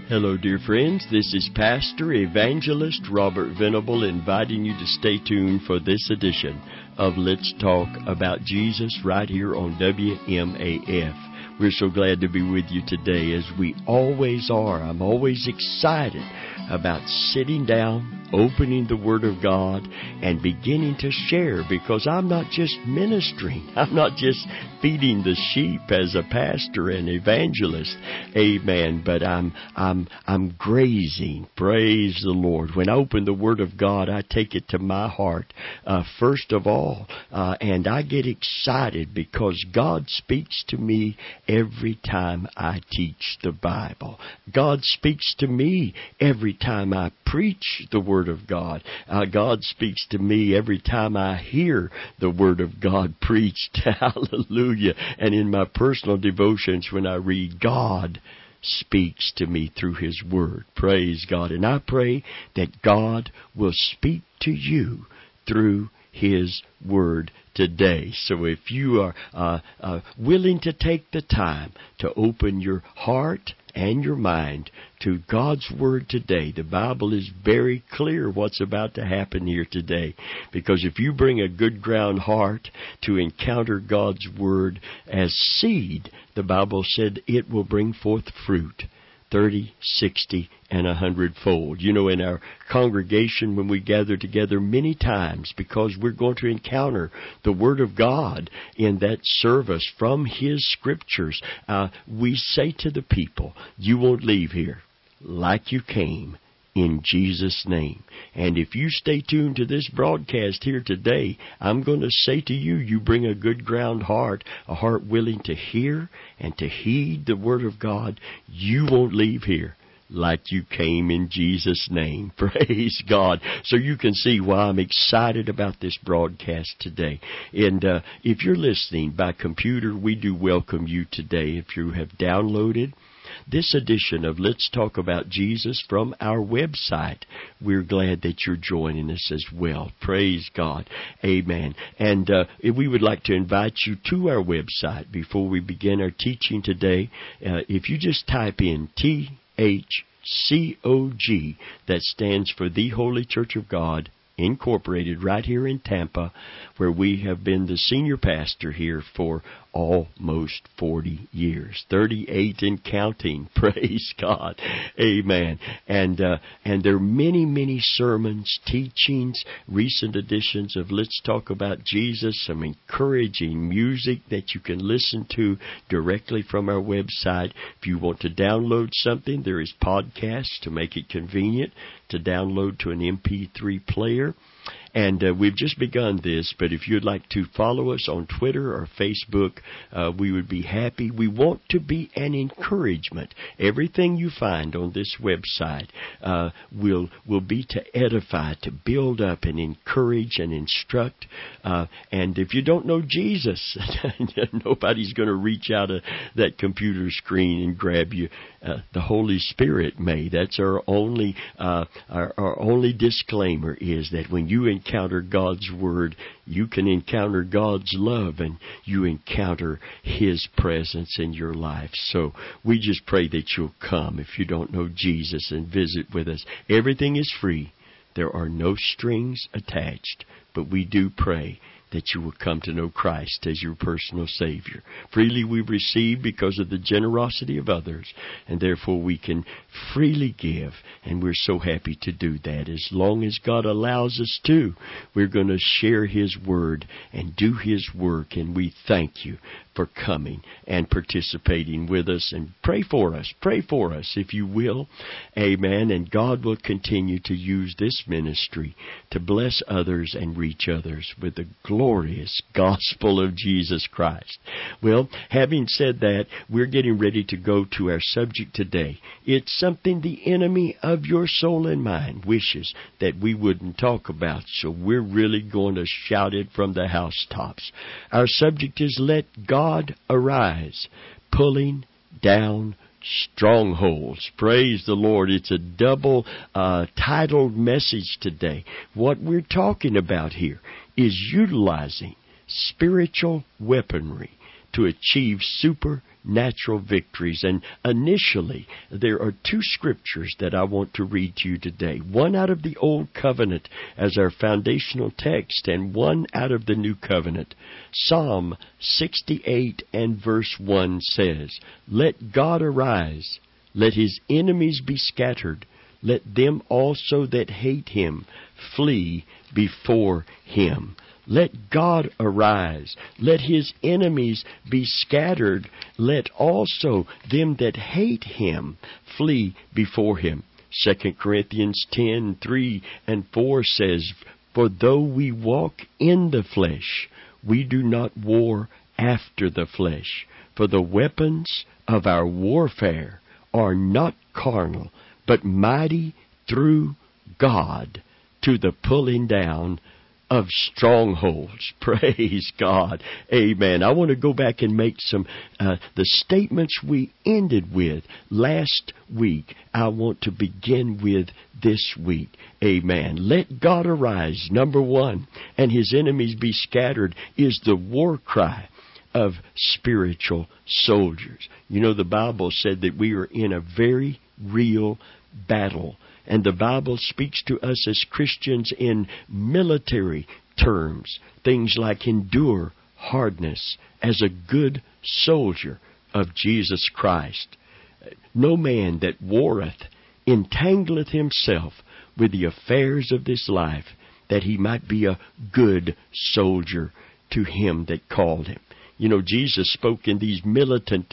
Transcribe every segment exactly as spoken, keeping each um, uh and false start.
Hello, dear friends. This is Pastor Evangelist Robert Venable inviting you to stay tuned for this edition of Let's Talk About Jesus right here on W M A F. We're so glad to be with you today, as we always are. I'm always excited about sitting down, opening the Word of God, and beginning to share, because I'm not just ministering. I'm not just feeding the sheep as a pastor and evangelist. Amen. But I'm I'm I'm grazing. Praise the Lord. When I open the Word of God, I take it to my heart uh, first of all, uh, and I get excited because God speaks to me every time I teach the Bible. God speaks to me every time I preach the Word of God. Uh, God speaks to me every time I hear the Word of God preached. Hallelujah. And in my personal devotions when I read, God speaks to me through His Word. Praise God. And I pray that God will speak to you through His Word today. So if you are uh, uh, willing to take the time to open your heart and your mind to God's Word today, the Bible is very clear what's about to happen here today. Because if you bring a good ground heart to encounter God's Word as seed, the Bible said it will bring forth fruit. thirty, sixty, and a hundredfold. You know, in our congregation, when we gather together many times, because we're going to encounter the Word of God in that service from His Scriptures, uh, we say to the people, you won't leave here like you came, in Jesus' name. And if you stay tuned to this broadcast here today, I'm going to say to you, you bring a good ground heart, a heart willing to hear and to heed the Word of God, you won't leave here like you came, in Jesus' name. Praise God. So you can see why I'm excited about this broadcast today. And uh, if you're listening by computer, we do welcome you today. If you have downloaded this edition of Let's Talk About Jesus from our website, we're glad that you're joining us as well. Praise God. Amen. And uh, we would like to invite you to our website before we begin our teaching today. Uh, if you just type in T H C O G, that stands for The Holy Church of God Incorporated, right here in Tampa, where we have been the senior pastor here for almost forty years, thirty-eight and counting. Praise God. Amen. And uh, and there are many, many sermons, teachings, recent editions of Let's Talk About Jesus, some encouraging music that you can listen to directly from our website. If you want to download something, there is podcasts to make it convenient to download to an M P three player. And uh, we've just begun this, but if you'd like to follow us on Twitter or Facebook, uh, we would be happy. We want to be an encouragement. Everything you find on this website uh, will will be to edify, to build up and encourage and instruct. Uh, and if you don't know Jesus, nobody's going to reach out of that computer screen and grab you. Uh, the Holy Spirit may. That's our only uh, our, our only disclaimer, is that when you encounter God's Word, you can encounter God's love, and you encounter His presence in your life. So we just pray that you'll come if you don't know Jesus and visit with us. Everything is free. There are no strings attached, but we do pray that you will come to know Christ as your personal Savior. Freely we receive because of the generosity of others, and therefore we can freely give, and we're so happy to do that. As long as God allows us to, we're going to share His Word and do His work, and we thank you for coming and participating with us. And pray for us. Pray for us, if you will. Amen. And God will continue to use this ministry to bless others and reach others with the glorious gospel of Jesus Christ. Well, having said that, we're getting ready to go to our subject today. It's something the enemy of your soul and mind wishes that we wouldn't talk about, so we're really going to shout it from the housetops. Our subject is Let God Arise, pulling down strongholds. Praise the Lord. It's a double uh, titled message today. What we're talking about here is utilizing spiritual weaponry to achieve supernatural supernatural victories. And initially, there are two scriptures that I want to read to you today. One out of the Old Covenant as our foundational text, and one out of the New Covenant. Psalm sixty-eight and verse one says, "Let God arise, let His enemies be scattered. Let them also that hate Him flee before Him." Let God arise. Let His enemies be scattered. Let also them that hate Him flee before Him. Second Corinthians ten, three and four says, "For though we walk in the flesh, we do not war after the flesh. For the weapons of our warfare are not carnal, but mighty through God to the pulling down of strongholds." Praise God. Amen. I want to go back and make some, uh, the statements we ended with last week. I want to begin with this week. Amen. Let God arise, number one, and His enemies be scattered, is the war cry of spiritual soldiers. You know, the Bible said that we are in a very real battle. And the Bible speaks to us as Christians in military terms. Things like endure hardness as a good soldier of Jesus Christ. No man that warreth entangleth himself with the affairs of this life, that he might be a good soldier to Him that called him. You know, Jesus spoke in these militant,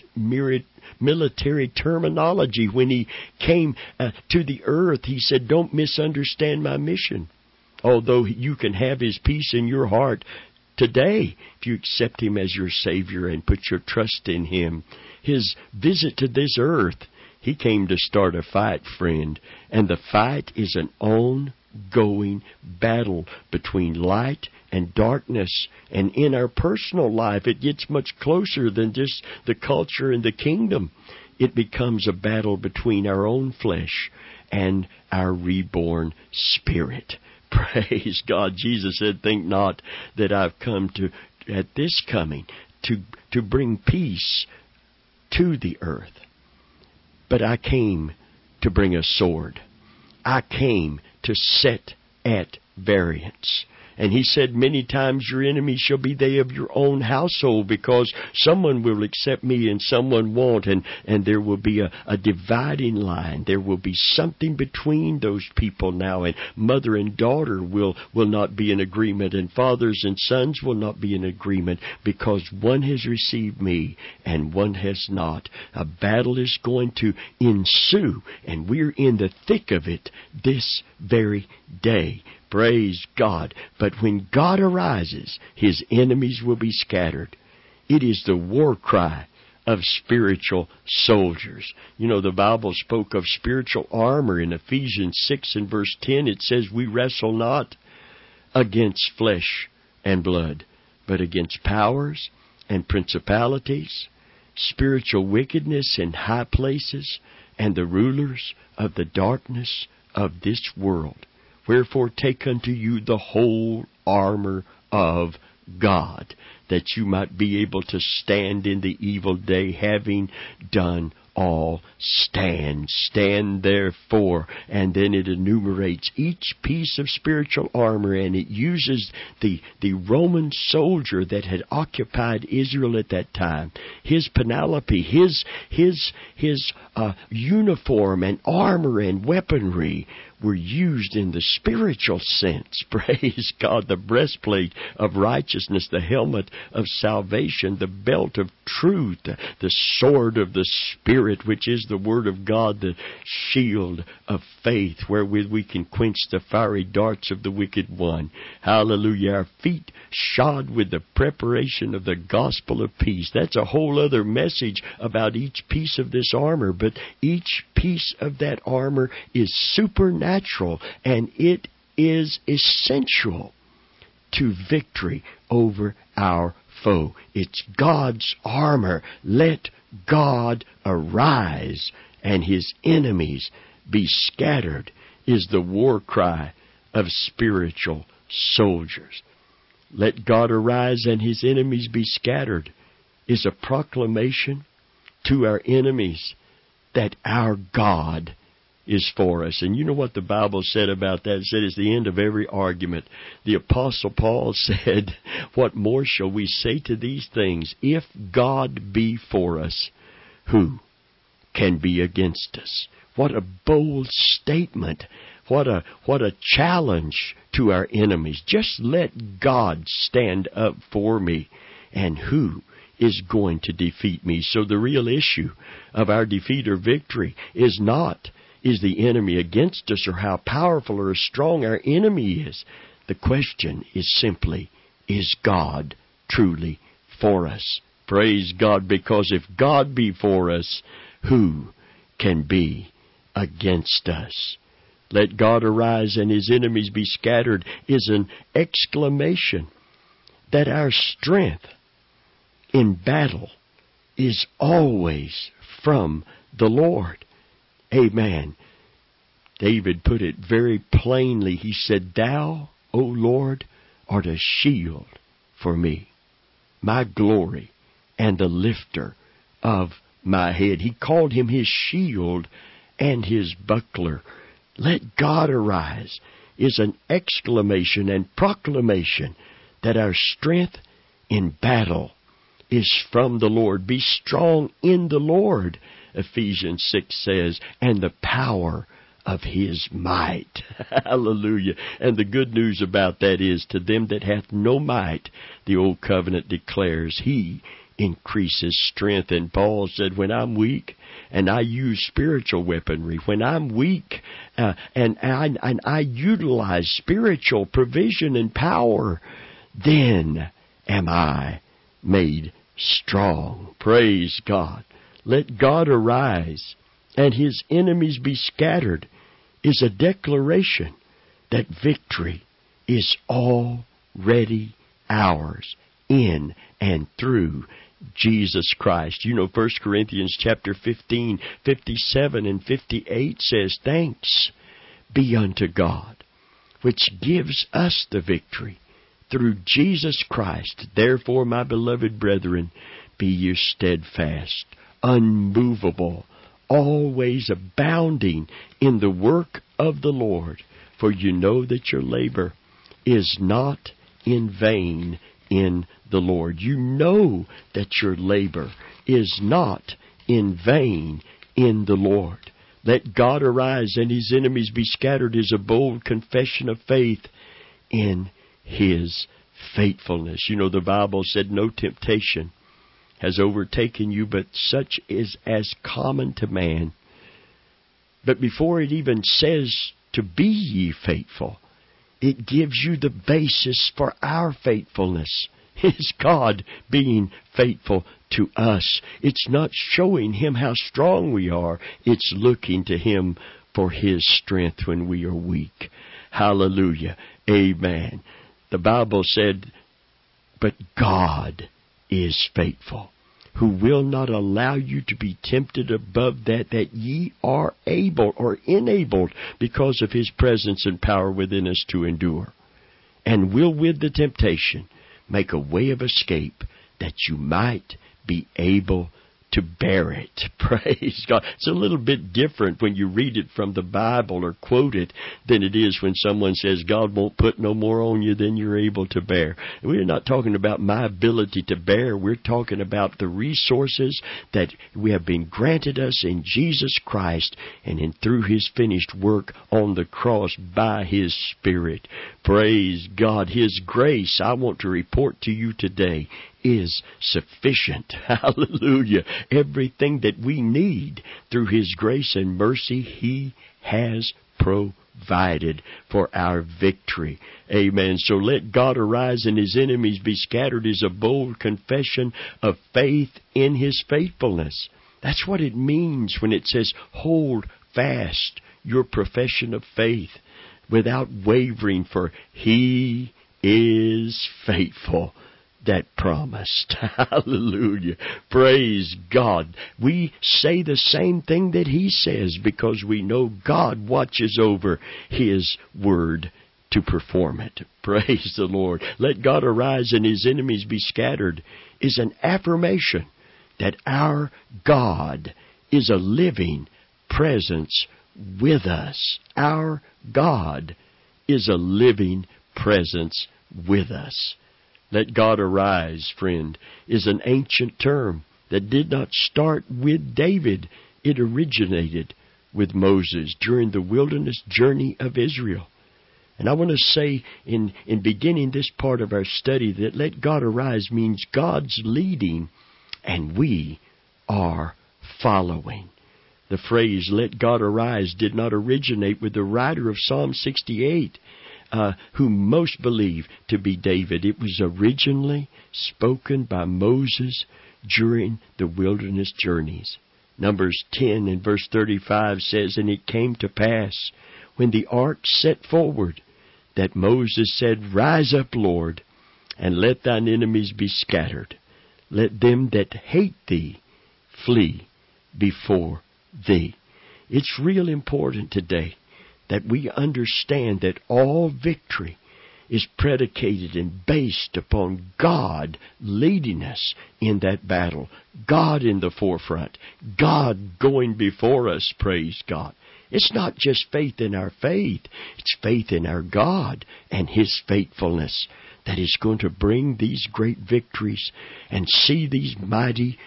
military terminology when He came uh, to the earth. He said, "Don't misunderstand my mission." Although you can have His peace in your heart today, if you accept Him as your Savior and put your trust in Him. His visit to this earth, He came to start a fight, friend. And the fight is an ongoing battle between light and darkness. And in our personal life, it gets much closer than just the culture and the kingdom. It becomes a battle between our own flesh and our reborn spirit. Praise God. Jesus said, "Think not that I've come to, at this coming, to, to bring peace to the earth. But I came to bring a sword. I came to set at variance." And He said many times, "Your enemies shall be they of your own household," because someone will accept Me and someone won't. And, and there will be a, a dividing line. There will be something between those people now. And mother and daughter will, will not be in agreement. And fathers and sons will not be in agreement, because one has received Me and one has not. A battle is going to ensue, and we're in the thick of it this very day. Praise God. But when God arises, His enemies will be scattered. It is the war cry of spiritual soldiers. You know, the Bible spoke of spiritual armor in Ephesians six and verse ten. It says, "We wrestle not against flesh and blood, but against powers and principalities, spiritual wickedness in high places, and the rulers of the darkness of this world. Wherefore take unto you the whole armor of God, that you might be able to stand in the evil day, having done all, stand. Stand therefore." And then it enumerates each piece of spiritual armor, and it uses the, the Roman soldier that had occupied Israel at that time. His panoply, his, his, his uh, uniform and armor and weaponry were used in the spiritual sense. Praise God. The breastplate of righteousness, the helmet of salvation, the belt of truth, the sword of the Spirit, which is the Word of God, the shield of faith, wherewith we can quench the fiery darts of the wicked one. Hallelujah. Our feet shod with the preparation of the gospel of peace. That's a whole other message about each piece of this armor, but each piece of that armor is supernatural, and it is essential to victory over our foe. It's God's armor. Let God arise and His enemies be scattered, is the war cry of spiritual soldiers. Let God arise and His enemies be scattered is a proclamation to our enemies that our God is for us. And you know what the Bible said about that? It said it's the end of every argument. The Apostle Paul said, what more shall we say to these things? If God be for us, who can be against us? What a bold statement. What a, what a challenge to our enemies. Just let God stand up for me. And who is going to defeat me? So the real issue of our defeat or victory is not, is the enemy against us, or how powerful or strong our enemy is. The question is simply, is God truly for us? Praise God, because if God be for us, who can be against us? Let God arise and His enemies be scattered is an exclamation that our strength in battle is always from the Lord. Amen. David put it very plainly. He said, Thou, O Lord, art a shield for me, my glory, and the lifter of my head. He called Him His shield and His buckler. Let God arise is an exclamation and proclamation that our strength in battle is from the Lord. Be strong in the Lord, Ephesians six says, and the power of His might. Hallelujah. And the good news about that is, to them that hath no might, the old covenant declares, He increases strength. And Paul said, when I'm weak and I use spiritual weaponry, when I'm weak uh, and, I, and I utilize spiritual provision and power, then am I made strong. Praise God. Let God arise and His enemies be scattered is a declaration that victory is already ours in and through Jesus Christ. You know, First Corinthians chapter fifteen, fifty-seven and fifty-eight says, Thanks be unto God, which gives us the victory through Jesus Christ. Therefore, my beloved brethren, be ye steadfast, unmovable, always abounding in the work of the Lord, for you know that your labor is not in vain in the Lord. You know that your labor is not in vain in the Lord. Let God arise and His enemies be scattered is a bold confession of faith in His faithfulness. You know, the Bible said no temptation has overtaken you, but such is as common to man. But before it even says to be ye faithful, it gives you the basis for our faithfulness. Is God being faithful to us? It's not showing Him how strong we are. It's looking to Him for His strength when we are weak. Hallelujah. Amen. The Bible said, but God is faithful, who will not allow you to be tempted above that, that ye are able or enabled because of His presence and power within us to endure. And will with the temptation make a way of escape that you might be able to bear it. Praise God. It's a little bit different when you read it from the Bible or quote it than it is when someone says God won't put no more on you than you're able to bear. We're not talking about my ability to bear. We're talking about the resources that we have been granted us in Jesus Christ and in through His finished work on the cross by His Spirit. Praise God. His grace, I want to report to you today, is sufficient. Hallelujah. Everything that we need through His grace and mercy, He has provided for our victory. Amen. So let God arise and His enemies be scattered is a bold confession of faith in His faithfulness. That's what it means when it says, hold fast your profession of faith without wavering, for He is faithful that promised. Hallelujah. Praise God. We say the same thing that He says because we know God watches over His word to perform it. Praise the Lord. Let God arise and His enemies be scattered is an affirmation that our God is a living presence with us. Our God is a living presence with us. Let God arise, friend, is an ancient term that did not start with David. It originated with Moses during the wilderness journey of Israel. And I want to say in, in beginning this part of our study that let God arise means God's leading and we are following. The phrase, let God arise, did not originate with the writer of Psalm sixty-eight, uh, who most believe to be David. It was originally spoken by Moses during the wilderness journeys. Numbers ten and verse thirty-five says, and it came to pass, when the ark set forward, that Moses said, rise up, Lord, and let thine enemies be scattered. Let them that hate thee flee before thee. It's real important today that we understand that all victory is predicated and based upon God leading us in that battle. God in the forefront. God going before us, praise God. It's not just faith in our faith. It's faith in our God and His faithfulness that is going to bring these great victories and see these mighty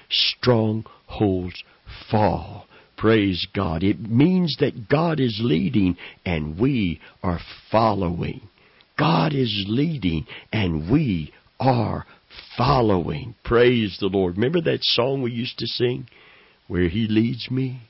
strongholds fall. Praise God. It means that God is leading and we are following. God is leading and we are following. Praise the Lord. Remember that song we used to sing? Where He leads me,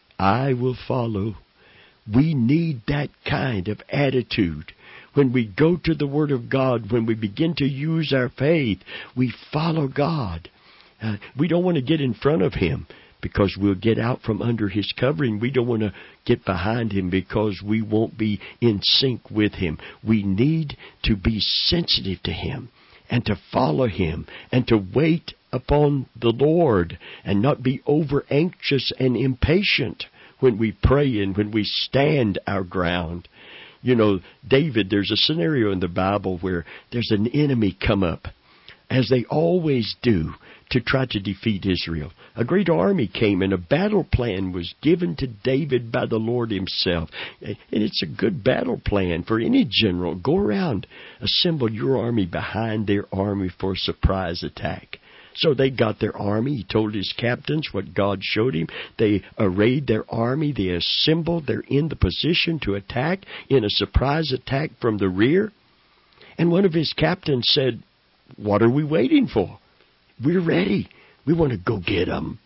I will follow. We need that kind of attitude. When we go to the Word of God, when we begin to use our faith, we follow God. Uh, we don't want to get in front of Him because we'll get out from under His covering. We don't want to get behind Him because we won't be in sync with Him. We need to be sensitive to Him and to follow Him and to wait upon the Lord and not be over anxious and impatient when we pray and when we stand our ground. You know, David, there's a scenario in the Bible where there's an enemy come up, as they always do, to try to defeat Israel. A great army came and a battle plan was given to David by the Lord Himself. And it's a good battle plan for any general. Go around, assemble your army behind their army for a surprise attack. So they got their army. He told his captains what God showed him. They arrayed their army. They assembled. They're in the position to attack in a surprise attack from the rear. And one of his captains said, what are we waiting for? We're ready. We want to go get them.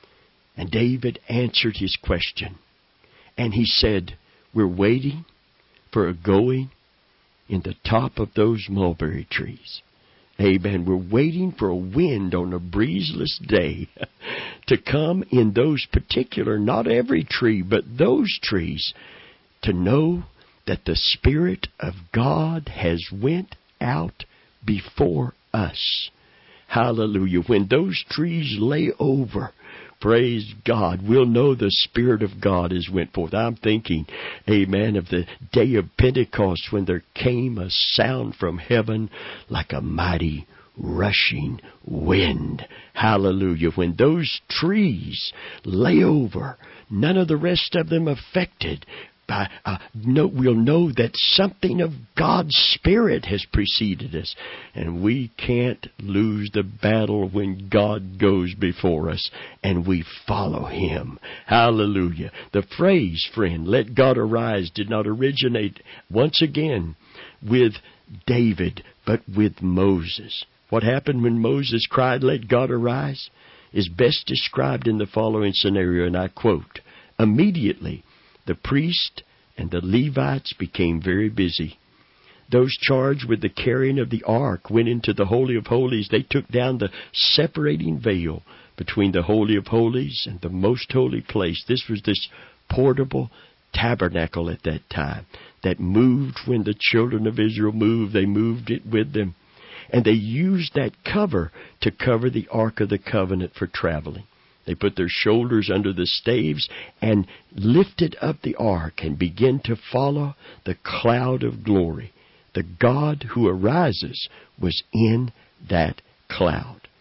And David answered his question. And he said, we're waiting for a going in the top of those mulberry trees. Amen. We're waiting for a wind on a breezeless day to come in those particular, not every tree, but those trees, to know that the Spirit of God has went out before us. Hallelujah. When those trees lay over, praise God, we'll know the Spirit of God has went forth. I'm thinking, amen, of the day of Pentecost when there came a sound from heaven like a mighty rushing wind. Hallelujah. When those trees lay over, none of the rest of them affected. By, uh, no, we'll know that something of God's Spirit has preceded us. And we can't lose the battle when God goes before us and we follow Him. Hallelujah. The phrase, friend, let God arise, did not originate once again with David, but with Moses. What happened when Moses cried, let God arise, is best described in the following scenario, and I quote, immediately, the priest and the Levites became very busy. Those charged with the carrying of the ark went into the Holy of Holies. They took down the separating veil between the Holy of Holies and the most holy place. This was this portable tabernacle at that time that moved when the children of Israel moved. They moved it with them. And they used that cover to cover the Ark of the Covenant for traveling. They put their shoulders under the staves and lifted up the ark and began to follow the cloud of glory. The God who arises was in that cloud.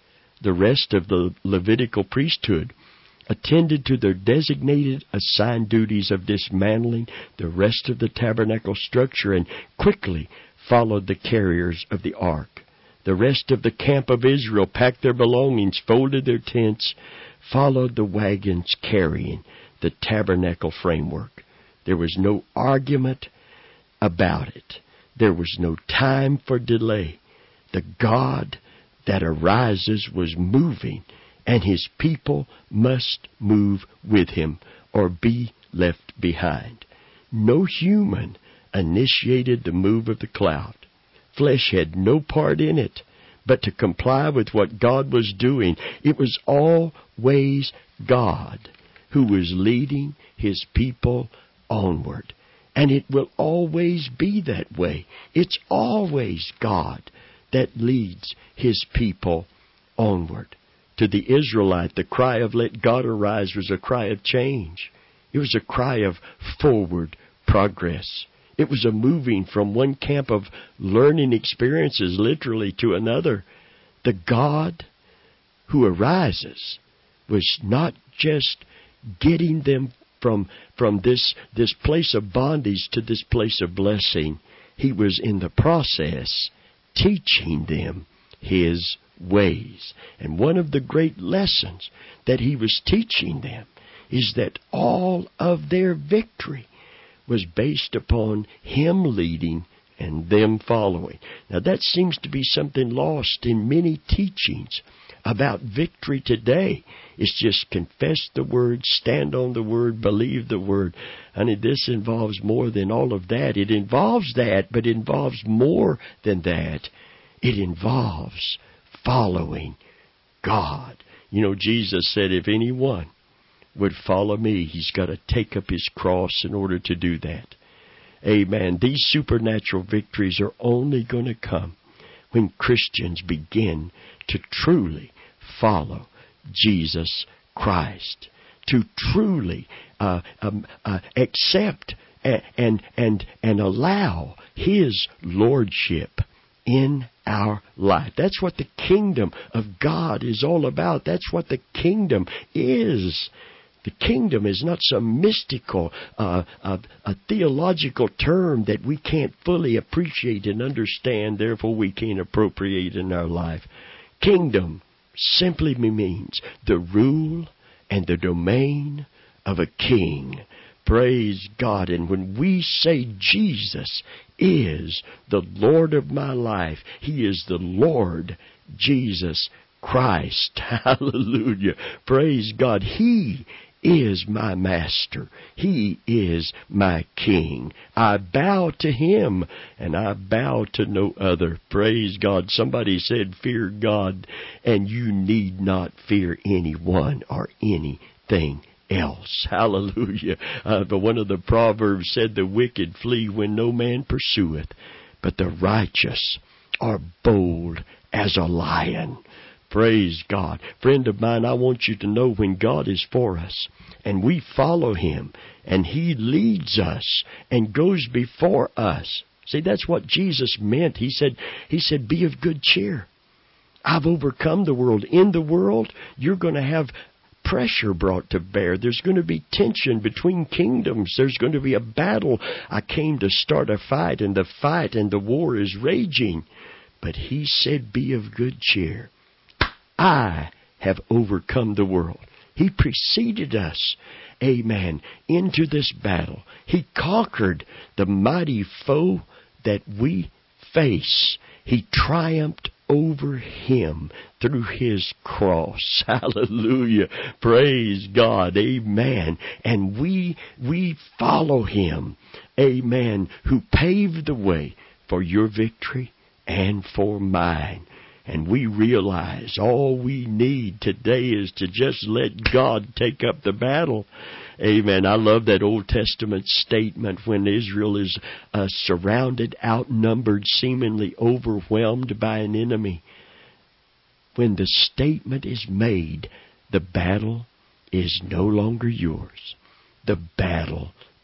The rest of the Levitical priesthood attended to their designated assigned duties of dismantling the rest of the tabernacle structure and quickly followed the carriers of the ark. The rest of the camp of Israel packed their belongings, folded their tents, followed the wagons carrying the tabernacle framework. There was no argument about it. There was no time for delay. The God that arises was moving, and His people must move with Him or be left behind. No human initiated the move of the cloud. Flesh had no part in it, but to comply with what God was doing. It was always God who was leading His people onward. And it will always be that way. It's always God that leads His people onward. To the Israelite, the cry of "let God arise" was a cry of change. It was a cry of forward progress. It was a moving from one camp of learning experiences literally to another. The God who arises was not just getting them from, from this, this place of bondage to this place of blessing. He was in the process teaching them His ways. And one of the great lessons that He was teaching them is that all of their victory was based upon Him leading and them following. Now that seems to be something lost in many teachings about victory today. It's just confess the Word, stand on the Word, believe the Word. Honey, this involves more than all of that. It involves that, but it involves more than that. It involves following God. You know, Jesus said, if anyone would follow me, he's got to take up his cross in order to do that. Amen. These supernatural victories are only going to come when Christians begin to truly follow Jesus Christ, to truly uh, um, uh, accept and, and and and allow His lordship in our life. That's what the kingdom of God is all about. That's what the kingdom is. The kingdom is not some mystical, uh, uh, a theological term that we can't fully appreciate and understand, therefore we can't appropriate in our life. Kingdom simply means the rule and the domain of a king. Praise God. And when we say Jesus is the Lord of my life, He is the Lord Jesus Christ. Hallelujah. Praise God. He is my master. He is my king. I bow to Him and I bow to no other. Praise God. Somebody said, fear God, and you need not fear anyone or anything else. Hallelujah. Uh, but one of the Proverbs said, the wicked flee when no man pursueth, but the righteous are bold as a lion. Praise God. Friend of mine, I want you to know when God is for us and we follow Him and He leads us and goes before us. See, that's what Jesus meant. He said, He said, be of good cheer. I've overcome the world. In the world, you're going to have pressure brought to bear. There's going to be tension between kingdoms. There's going to be a battle. I came to start a fight, and the fight and the war is raging. But He said, be of good cheer. I have overcome the world. He preceded us, amen, into this battle. He conquered the mighty foe that we face. He triumphed over him through His cross. Hallelujah. Praise God. Amen. And we, we follow Him. Amen. Who paved the way for your victory and for mine. And we realize all we need today is to just let God take up the battle. Amen. I love that Old Testament statement when Israel is uh, surrounded, outnumbered, seemingly overwhelmed by an enemy. When the statement is made, the battle is no longer yours. The battle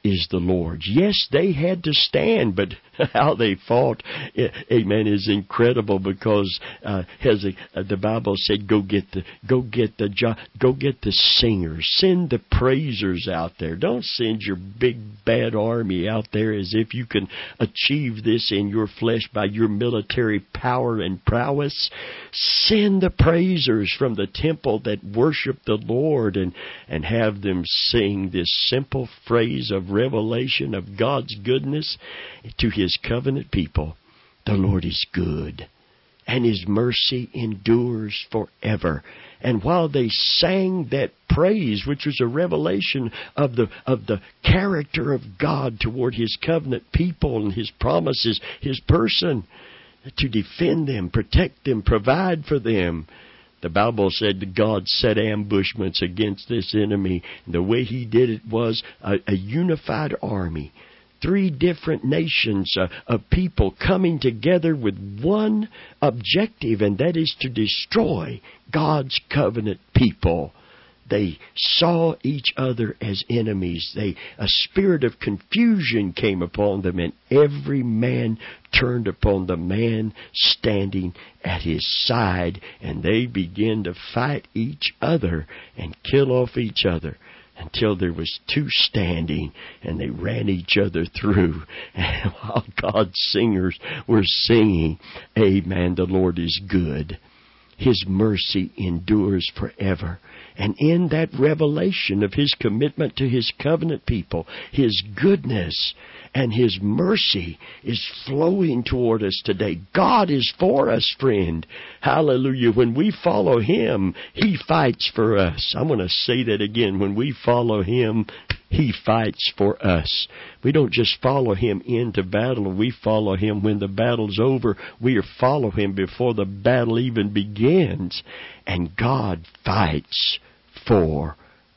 is the Lord's. Yes, they had to stand, but how they fought, amen, is incredible, because uh, as uh, the Bible said, go get the go get the jo- go get the singers, send the praisers out there. Don't send your big bad army out there as if you can achieve this in your flesh by your military power and prowess. Send the praisers from the temple that worship the Lord, and and have them sing this simple phrase of revelation of God's goodness to His covenant people. The Lord is good, and His mercy endures forever. And while they sang that praise, which was a revelation of the of the character of God toward His covenant people and His promises, His person, to defend them, protect them, provide for them, the Bible said that God set ambushments against this enemy. The way He did it was a, a unified army. Three different nations uh, of people coming together with one objective, and that is to destroy God's covenant people. They saw each other as enemies. They, a spirit of confusion came upon them, and every man turned upon the man standing at his side, and they began to fight each other and kill off each other until there was two standing, and they ran each other through. And while God's singers were singing, amen, the Lord is good. His mercy endures forever. And in that revelation of His commitment to His covenant people, His goodness and His mercy is flowing toward us today. God is for us, friend. Hallelujah. When we follow Him, He fights for us. I'm going to say that again. When we follow Him, He fights for us. We don't just follow Him into battle. We follow Him when the battle's over. We follow Him before the battle even begins. And God fights for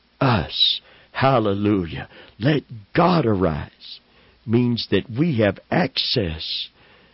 us. Hallelujah. Let God arise means that we have access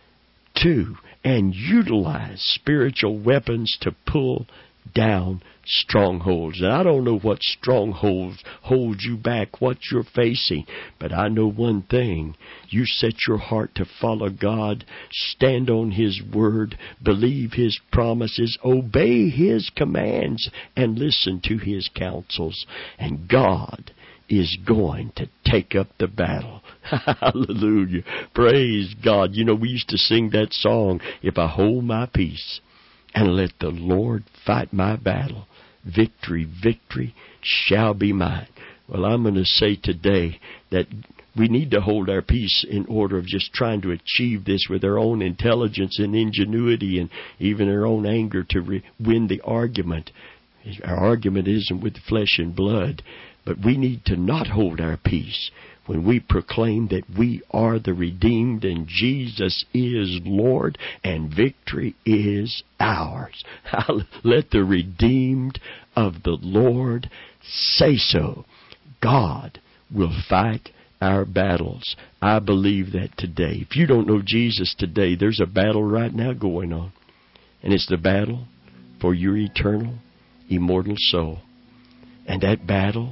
to and utilize spiritual weapons to pull down strongholds. And I don't know what strongholds hold you back, what you're facing, but I know one thing. You set your heart to follow God, stand on His word, believe His promises, obey His commands, and listen to His counsels. And God is going to take up the battle. Hallelujah. Praise God. You know, we used to sing that song, if I hold my peace and let the Lord fight my battle, victory, victory shall be mine. Well, I'm going to say today that we need to hold our peace in order of just trying to achieve this with our own intelligence and ingenuity and even our own anger to re- win the argument. Our argument isn't with flesh and blood, but we need to not hold our peace when we proclaim that we are the redeemed and Jesus is Lord and victory is ours. Let the redeemed of the Lord say so. God will fight our battles. I believe that today. If you don't know Jesus today, there's a battle right now going on. And it's the battle for your eternal, immortal soul. And that battle,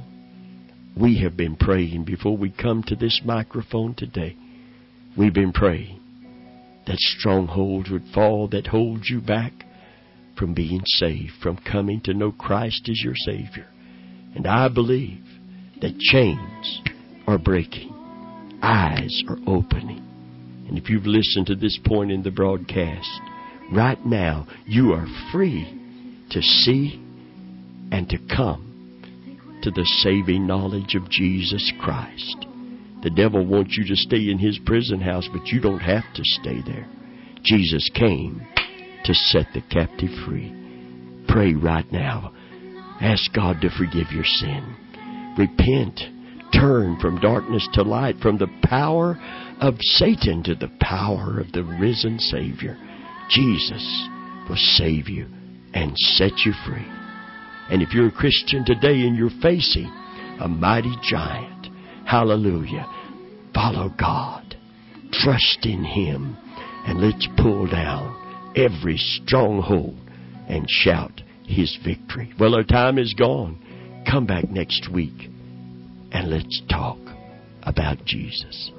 we have been praying before we come to this microphone today. We've been praying that strongholds would fall that hold you back from being saved, from coming to know Christ as your Savior. And I believe that chains are breaking, eyes are opening. And if you've listened to this point in the broadcast, right now you are free to see and to come to the saving knowledge of Jesus Christ. The devil wants you to stay in his prison house, but you don't have to stay there. Jesus came to set the captive free. Pray right now. Ask God to forgive your sin. Repent. Turn from darkness to light, from the power of Satan to the power of the risen Savior. Jesus will save you and set you free. And if you're a Christian today and you're facing a mighty giant, hallelujah, follow God. Trust in Him. And let's pull down every stronghold and shout His victory. Well, our time is gone. Come back next week and let's talk about Jesus.